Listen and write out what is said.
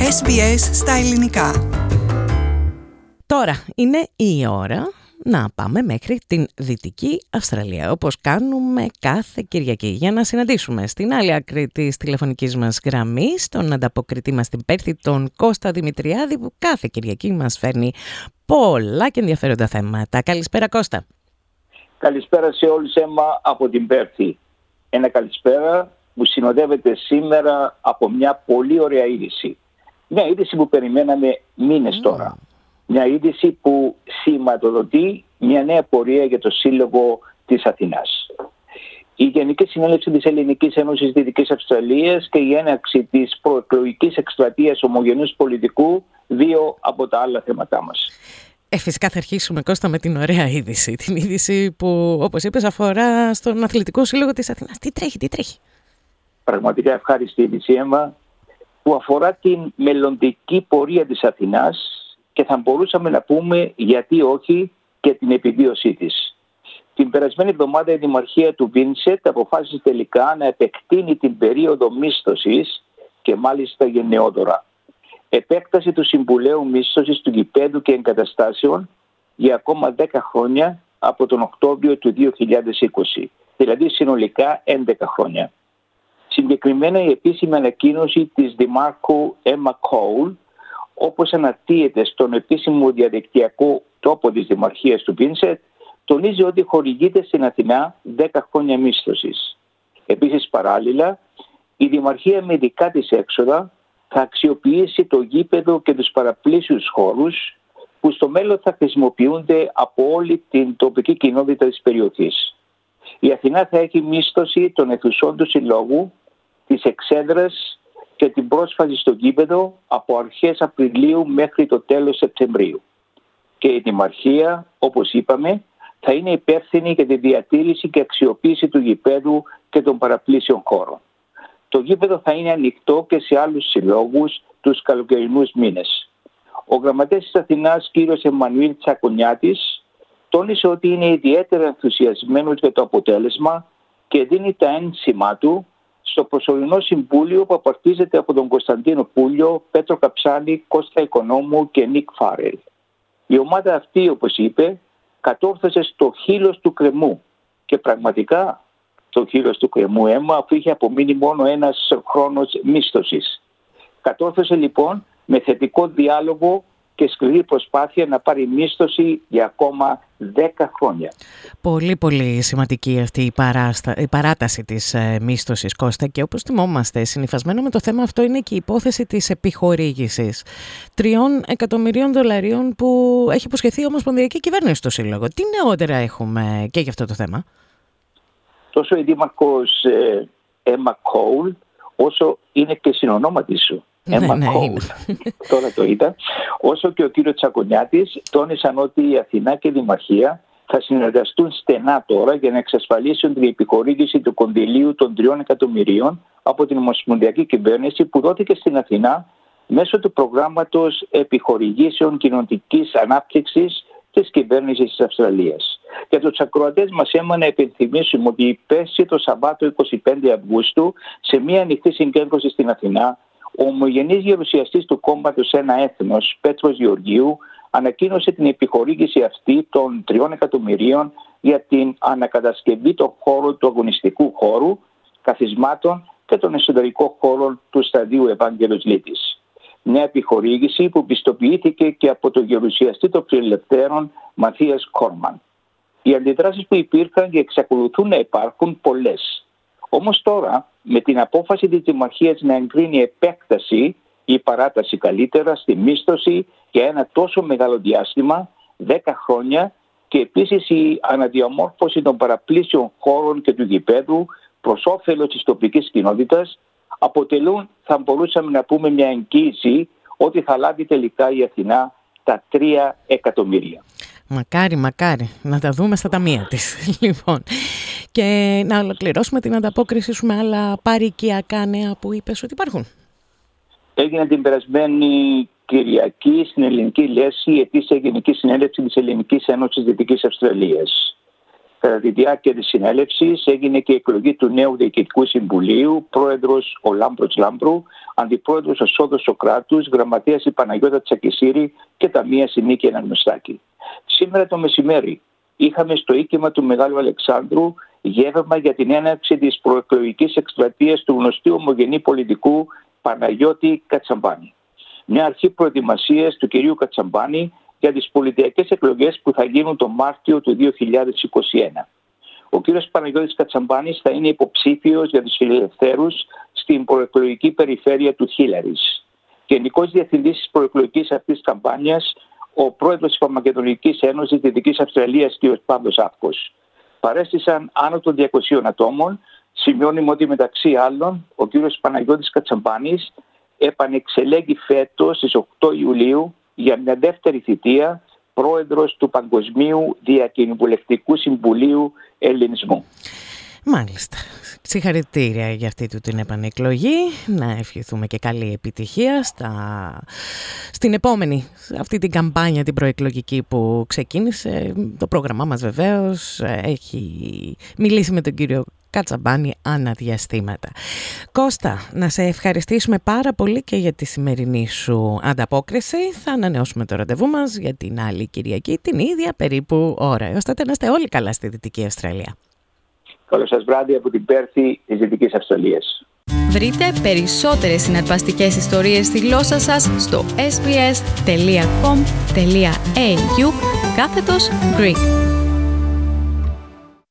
SBS στα ελληνικά. Τώρα είναι η ώρα να πάμε μέχρι την Δυτική Αυστραλία, όπως κάνουμε κάθε Κυριακή, για να συναντήσουμε στην άλλη άκρη της τηλεφωνικής μας γραμμής τον ανταποκριτή μας στην Πέρθη, τον Κώστα Δημητριάδη, που κάθε Κυριακή μας φέρνει πολλά και ενδιαφέροντα θέματα. Καλησπέρα, Κώστα. Καλησπέρα σε όλους, Έμα, από την Πέρθη. Ένα καλησπέρα που συνοδεύεται σήμερα από μια πολύ ωραία είδηση. Μια είδηση που περιμέναμε μήνες τώρα. Μια είδηση που σηματοδοτεί μια νέα πορεία για το Σύλλογο της Αθηνάς. Η Γενική Συνέλευση της Ελληνικής Ένωσης Δυτικής Αυστραλίας και η έναρξη της προεκλογικής εκστρατείας ομογενούς πολιτικού, δύο από τα άλλα θέματά μας. Φυσικά θα αρχίσουμε, Κώστα, με την ωραία είδηση. Την είδηση που, όπως είπες, αφορά στον Αθλητικό Σύλλογο της Αθηνάς. Τι τρέχει. Πραγματικά ευχάριστη είδηση, Έμα, που αφορά την μελλοντική πορεία της Αθηνάς και θα μπορούσαμε να πούμε γιατί όχι και την επιβίωσή της. Την περασμένη εβδομάδα η Δημαρχία του Βίνσετ αποφάσισε τελικά να επεκτείνει την περίοδο μίσθωσης και μάλιστα γενναιόδωρα. Επέκταση του Συμβουλίου Μίσθωσης του Γηπέδου και Εγκαταστάσεων για ακόμα 10 χρόνια από τον Οκτώβριο του 2020, δηλαδή συνολικά 11 χρόνια. Συγκεκριμένα η επίσημη ανακοίνωση της Δημάρχου Emma Cole, όπως αναρτίεται στον επίσημο διαδικτυακό τόπο της Δημαρχίας του Βίνσετ, τονίζει ότι χορηγείται στην Αθηνά 10 χρόνια μίσθωσης. Επίσης, παράλληλα, η Δημαρχία με δικά της έξοδα θα αξιοποιήσει το γήπεδο και τους παραπλήσιους χώρους που στο μέλλον θα χρησιμοποιούνται από όλη την τοπική κοινότητα της περιοχής. Η Αθηνά θα έχει μίσθωση των αιθουσών του συλλόγου, της εξέδρας και την πρόσφαση στο γήπεδο από αρχές Απριλίου μέχρι το τέλος Σεπτεμβρίου. Και η Δημαρχία, όπως είπαμε, θα είναι υπεύθυνη για τη διατήρηση και αξιοποίηση του γηπέδου και των παραπλήσιων χώρων. Το γήπεδο θα είναι ανοιχτό και σε άλλους συλλόγους τους καλοκαιρινούς μήνες. Ο γραμματέας της Αθηνάς, κ. Εμμανουήλ Τσακονιάτης, τόνισε ότι είναι ιδιαίτερα ενθουσιασμένος για το αποτέλεσμα και δίνει τα ένσημά του στο προσωρινό συμβούλιο που απαρτίζεται από τον Κωνσταντίνο Πούλιο, Πέτρο Καψάνη, Κώστα Οικονόμου και Νίκ Φάρελ. Η ομάδα αυτή, όπως είπε, κατόρθωσε στο χείλος του κρεμού και πραγματικά το χείλος του κρεμού, Έμα, αφού είχε απομείνει μόνο ένας χρόνος μίσθωσης. Κατόρθωσε λοιπόν με θετικό διάλογο και σκληρή προσπάθεια να πάρει μίσθωση για ακόμα 10 χρόνια. Πολύ πολύ σημαντική αυτή η παράταση της μίσθωσης, Κώστα, και όπως θυμόμαστε, συνυφασμένο με το θέμα αυτό είναι και η υπόθεση της επιχορήγησης $3 εκατομμυρίων που έχει υποσχεθεί η Ομοσπονδιακή Κυβέρνηση στο Σύλλογο. Τι νεότερα έχουμε και για αυτό το θέμα? Τόσο η Δήμαρχος Emma Cole, όσο είναι και συνονόματι σου. Emma Cole. Τώρα το είδα. Όσο και ο κύριος Τσακονιάτης τόνισαν ότι η Αθηνά και η Δημαρχία θα συνεργαστούν στενά τώρα για να εξασφαλίσουν την επιχορήγηση του κονδυλίου των $3 εκατομμυρίων από την Ομοσπονδιακή Κυβέρνηση που δόθηκε στην Αθηνά μέσω του προγράμματος επιχορηγήσεων κοινωνικής ανάπτυξης της κυβέρνησης της Αυστραλίας. Για τους ακροατές μας, Έμα, να υπενθυμίσουμε ότι πέρσι το Σαββάτο 25 Αυγούστου σε μια ανοιχτή συγκέντρωση στην Αθηνά, ο ομογενής γερουσιαστής του κόμματος Ένα Έθνος, Πέτρος Γεωργίου, ανακοίνωσε την επιχορήγηση αυτή των $3 εκατομμυρίων για την ανακατασκευή των χώρων του αγωνιστικού χώρου, καθισμάτων και των εσωτερικών χώρων του σταδίου Ευάγγελος Λίτης. Μια επιχορήγηση που πιστοποιήθηκε και από τον γερουσιαστή των Φιλελευθέρων Μαθίας Κόρμαν. Οι αντιδράσεις που υπήρχαν και εξακολουθούν να υπάρχουν πολλές. Όμως τώρα, με την απόφαση της Δημαρχίας να εγκρίνει επέκταση ή παράταση καλύτερα στη μίσθωση για ένα τόσο μεγάλο διάστημα, 10 χρόνια, και επίσης η αναδιαμόρφωση των παραπλήσιων χώρων και του γηπέδου προς όφελος της τοπικής κοινότητας, αποτελούν, θα μπορούσαμε να πούμε, μια εγγύηση ότι θα λάβει τελικά η Αθηνά τα $3 εκατομμύρια. Μακάρι να τα δούμε στα ταμεία της. Λοιπόν, και να ολοκληρώσουμε την ανταπόκριση σου με άλλα παροικιακά νέα που είπες ότι υπάρχουν. Έγινε την περασμένη Κυριακή στην Ελληνική Λέσχη η ετήσια Γενική Συνέλευση της Ελληνικής Ένωσης Δυτικής Αυστραλίας. Κατά τη διάρκεια της συνέλευσης έγινε και η εκλογή του νέου Διοικητικού Συμβουλίου, πρόεδρος ο Λάμπρος Λάμπρου, αντιπρόεδρος ο Σόδος Σοκράτους, γραμματέας η Παναγιώτα Τσακισίρη και ταμείας η Νίκη Αναγνωστάκη. Σήμερα το μεσημέρι είχαμε στο οίκημα του Μεγάλου Αλεξάνδρου γεύμα για την έναρξη της προεκλογικής εκστρατείας του γνωστού ομογενή πολιτικού Παναγιώτη Κατσαμπάνη. Μια αρχή προετοιμασίας του κυρίου Κατσαμπάνη για τις πολιτιακές εκλογές που θα γίνουν τον Μάρτιο του 2021. Ο κύριος Παναγιώτης Κατσαμπάνης θα είναι υποψήφιος για τους φιλελευθέρους στην προεκλογική περιφέρεια του Χίλαρης. Γενικός διευθυντής της προεκλογικής αυτής καμπάνιας, ο πρόεδρος της Παπαμακεδονικής Ένωσης Δυτικής Αυστραλίας, κ. Παύλος Αύκος. Παρέστησαν άνω των 200 ατόμων. Σημειώνουμε ότι μεταξύ άλλων ο κ. Παναγιώτης Κατσαμπάνης επανεξελέγει φέτος στις 8 Ιουλίου για μια δεύτερη θητεία πρόεδρος του Παγκοσμίου Διακοινοβουλευτικού Συμβουλίου Ελληνισμού. Μάλιστα. Συγχαρητήρια για αυτή του την επανεκλογή. Να ευχηθούμε και καλή επιτυχία στην επόμενη αυτή την καμπάνια την προεκλογική που ξεκίνησε. Το πρόγραμμά μας βεβαίως έχει μιλήσει με τον κύριο Κατσαμπάνη αναδιαστήματα. Κώστα, να σε ευχαριστήσουμε πάρα πολύ και για τη σημερινή σου ανταπόκριση. Θα ανανεώσουμε το ραντεβού μας για την άλλη Κυριακή την ίδια περίπου ώρα. Έως τότε να είστε όλοι καλά στη Δυτική Αυστραλία. Καλό σας βράδυ από την Πέρθη της Δυτικής Αυστραλίας. Βρείτε περισσότερες συναρπαστικές ιστορίες στη γλώσσα σας στο sbs.com.au/Greek.